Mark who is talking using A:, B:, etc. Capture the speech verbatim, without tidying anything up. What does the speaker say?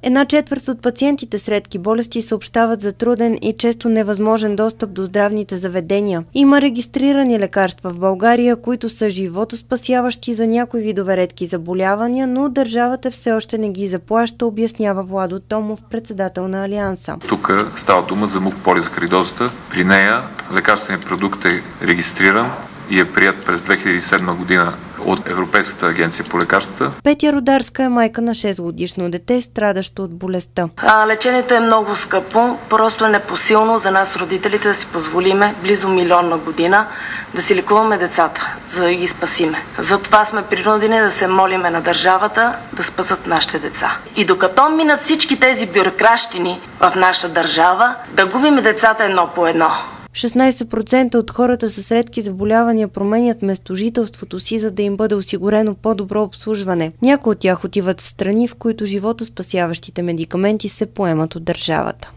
A: Една четвърт от пациентите с редки болести съобщават за труден и често невъзможен достъп до здравните заведения. Има регистрирани лекарства в България, които са животоспасяващи за някои видове редки заболявания, но държавата все още не ги заплаща, обяснява Владо Томов, председател на Алианса.
B: Тук става дума за мукополизахаридозата. При нея лекарственият продукт е регистриран и е прият през две хиляди и седма година от Европейската агенция по лекарствата.
A: Петя Рударска е майка на шестгодишно дете, страдащо от болестта.
C: А, лечението е много скъпо, просто е непосилно за нас родителите да си позволиме близо милион на година да си лекуваме децата, за да ги спасиме. Затова сме принудени да се молиме на държавата да спасат нашите деца. И докато минат всички тези бюрокращини в нашата държава, да губим децата едно по едно.
A: шестнайсет процента от хората с редки заболявания променят местожителството си, за да им бъде осигурено по-добро обслужване. Някои от тях отиват в страни, в които животоспасяващите медикаменти се поемат от държавата.